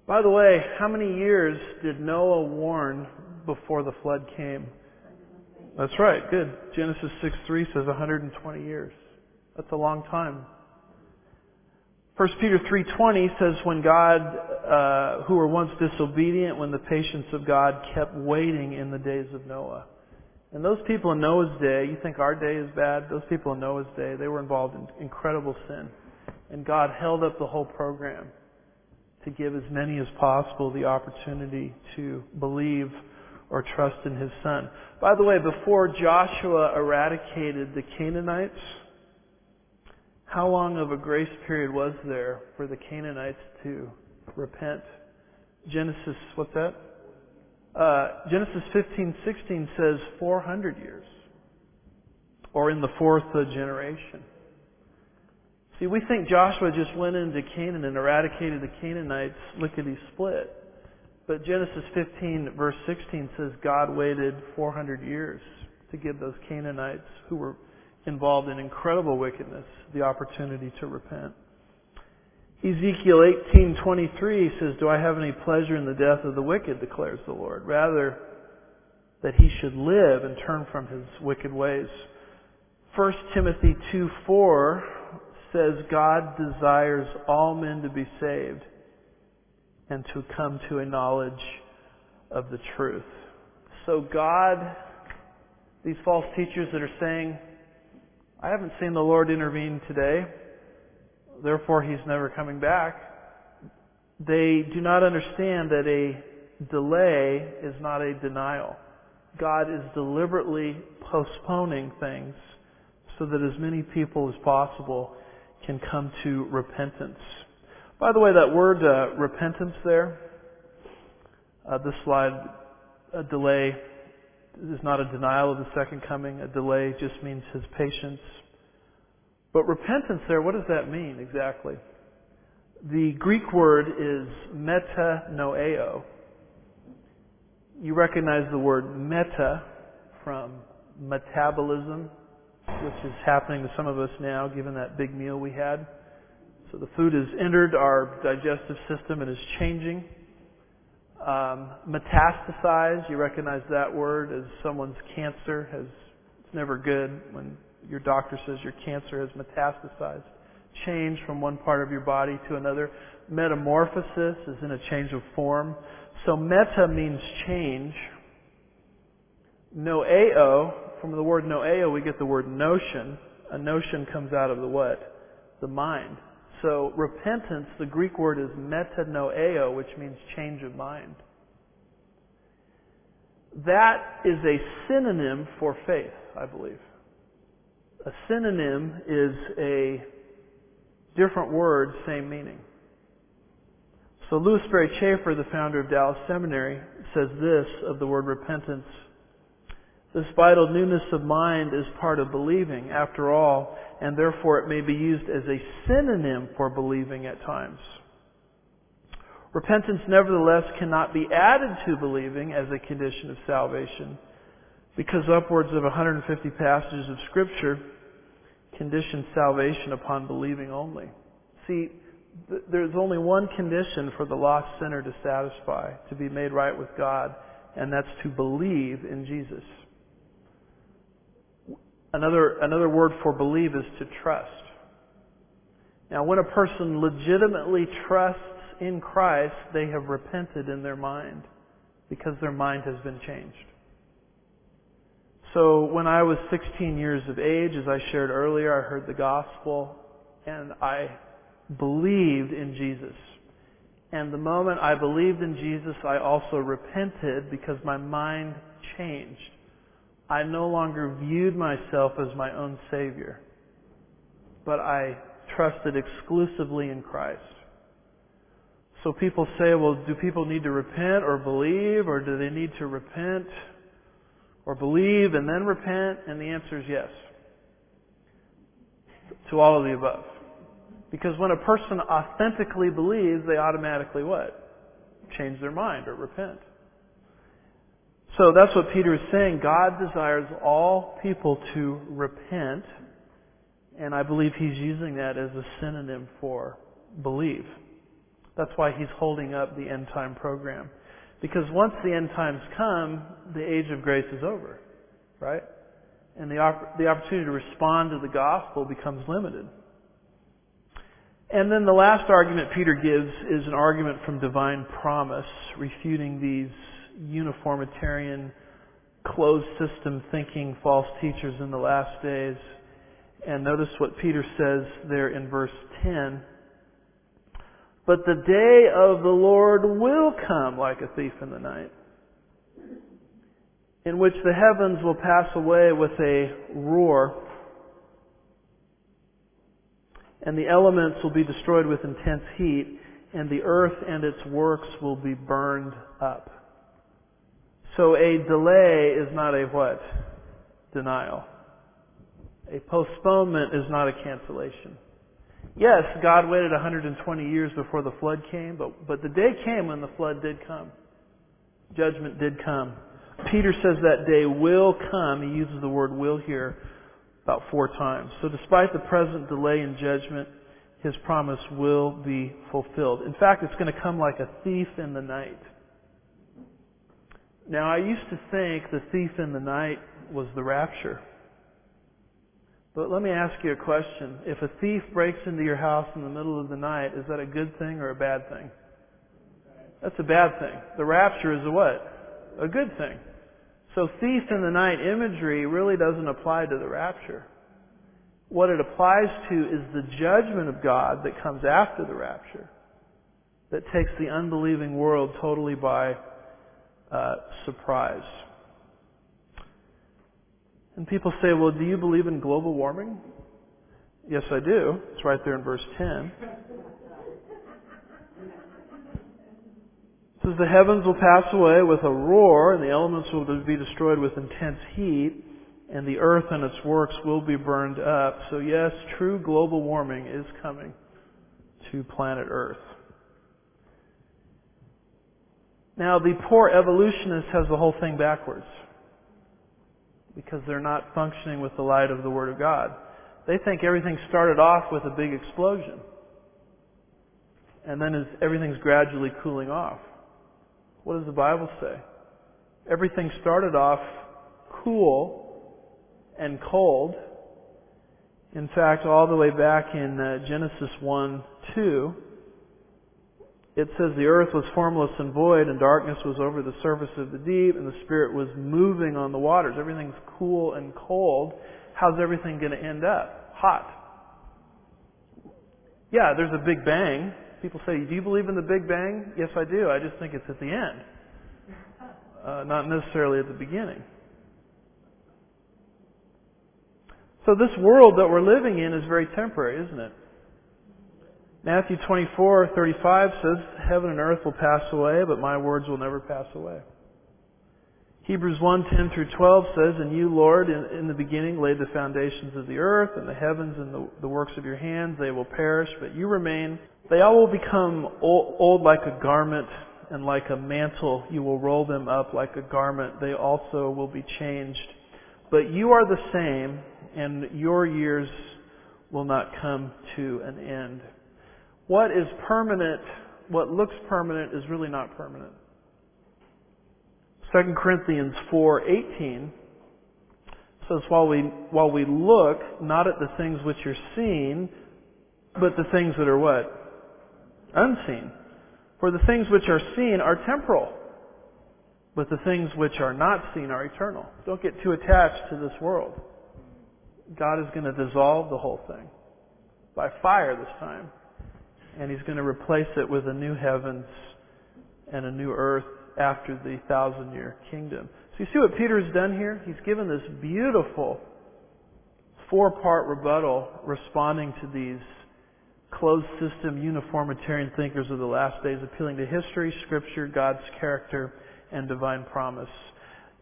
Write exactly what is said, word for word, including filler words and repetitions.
By the way, how many years did Noah warn before the flood came? That's right, good. Genesis six three says one hundred twenty years. That's a long time. First Peter three twenty says, when God, uh, who were once disobedient, when the patience of God kept waiting in the days of Noah. And those people in Noah's day, you think our day is bad? Those people in Noah's day, they were involved in incredible sin. And God held up the whole program to give as many as possible the opportunity to believe or trust in His Son. By the way, before Joshua eradicated the Canaanites, how long of a grace period was there for the Canaanites to repent? Genesis, what's that? Uh, Genesis fifteen sixteen says four hundred years. Or in the fourth uh, generation. See, we think Joshua just went into Canaan and eradicated the Canaanites lickety-split. But Genesis fifteen verse sixteen says God waited four hundred years to give those Canaanites who were involved in incredible wickedness the opportunity to repent. Ezekiel eighteen twenty-three says, do I have any pleasure in the death of the wicked, declares the Lord, rather that he should live and turn from his wicked ways. First Timothy two four says God desires all men to be saved and to come to a knowledge of the truth. So God, these false teachers that are saying, I haven't seen the Lord intervene today, therefore He's never coming back, they do not understand that a delay is not a denial. God is deliberately postponing things so that as many people as possible can come to repentance. By the way, that word uh, repentance there, uh, this slide, a delay is not a denial of the second coming. A delay just means His patience. But repentance there, what does that mean exactly? The Greek word is metanoeo. You recognize the word meta from metabolism, which is happening to some of us now given that big meal we had. So the food has entered our digestive system and is changing. Um, metastasize, you recognize that word as someone's cancer has, it's never good when your doctor says your cancer has metastasized. Change from one part of your body to another. Metamorphosis is in a change of form. So meta means change. Noeo, from the word noeo we get the word notion. A notion comes out of the what? The mind. So repentance, the Greek word is metanoeo, which means change of mind. That is a synonym for faith, I believe. A synonym is a different word, same meaning. So Louis Sperry Chafer, the founder of Dallas Seminary, says this of the word repentance. This vital newness of mind is part of believing, after all, and therefore it may be used as a synonym for believing at times. Repentance, nevertheless, cannot be added to believing as a condition of salvation, because upwards of one hundred fifty passages of Scripture condition salvation upon believing only. See, th- there's only one condition for the lost sinner to satisfy, to be made right with God, and that's to believe in Jesus. Another, another word for believe is to trust. Now, when a person legitimately trusts in Christ, they have repented in their mind because their mind has been changed. So when I was sixteen years of age, as I shared earlier, I heard the gospel and I believed in Jesus. And the moment I believed in Jesus, I also repented because my mind changed. I no longer viewed myself as my own Savior, but I trusted exclusively in Christ. So people say, well, do people need to repent or believe, or do they need to repent or believe and then repent? And the answer is yes, to all of the above. Because when a person authentically believes, they automatically what? Change their mind or repent. So that's what Peter is saying. God desires all people to repent, and I believe he's using that as a synonym for believe. That's why he's holding up the end time program. Because once the end times come, the age of grace is over, right? And the, op- the opportunity to respond to the gospel becomes limited. And then the last argument Peter gives is an argument from divine promise, refuting these uniformitarian, closed system thinking false teachers in the last days. And notice what Peter says there in verse ten. But the day of the Lord will come like a thief in the night, in which the heavens will pass away with a roar, and the elements will be destroyed with intense heat, and the earth and its works will be burned up. So a delay is not a what? Denial. A postponement is not a cancellation. Yes, God waited one hundred twenty years before the flood came, but, but the day came when the flood did come. Judgment did come. Peter says that day will come. He uses the word will here about four times. So despite the present delay in judgment, His promise will be fulfilled. In fact, it's going to come like a thief in the night. Now, I used to think the thief in the night was the rapture. But let me ask you a question. If a thief breaks into your house in the middle of the night, is that a good thing or a bad thing? That's a bad thing. The rapture is a what? A good thing. So thief in the night imagery really doesn't apply to the rapture. What it applies to is the judgment of God that comes after the rapture, that takes the unbelieving world totally by uh, surprise. And people say, well, do you believe in global warming? Yes, I do. It's right there in verse ten. It says, the heavens will pass away with a roar, and the elements will be destroyed with intense heat, and the earth and its works will be burned up. So yes, true global warming is coming to planet Earth. Now, the poor evolutionist has the whole thing backwards, because they're not functioning with the light of the Word of God. They think everything started off with a big explosion, and then as everything's gradually cooling off. What does the Bible say? Everything started off cool and cold. In fact, all the way back in uh, Genesis one two, it says the earth was formless and void, and darkness was over the surface of the deep, and the Spirit was moving on the waters. Everything's cool and cold. How's everything going to end up? Hot. Yeah, there's a Big Bang. People say, do you believe in the Big Bang? Yes, I do. I just think it's at the end, uh, not necessarily at the beginning. So this world that we're living in is very temporary, isn't it? Matthew twenty-four thirty-five says, heaven and earth will pass away, but my words will never pass away. Hebrews one ten through twelve says, and you, Lord, in, in the beginning laid the foundations of the earth, and the heavens and the, the works of your hands, they will perish, but you remain. They all will become old, old like a garment, and like a mantle you will roll them up like a garment. They also will be changed. But you are the same, and your years will not come to an end. What is permanent, what looks permanent, is really not permanent. Second Corinthians four eighteen says, while we, while we look not at the things which are seen, but the things that are what? Unseen. For the things which are seen are temporal, but the things which are not seen are eternal. Don't get too attached to this world. God is going to dissolve the whole thing by fire this time. And He's going to replace it with a new heavens and a new earth after the thousand year kingdom. So you see what Peter has done here? He's given this beautiful four-part rebuttal responding to these closed system uniformitarian thinkers of the last days, appealing to history, Scripture, God's character, and divine promise.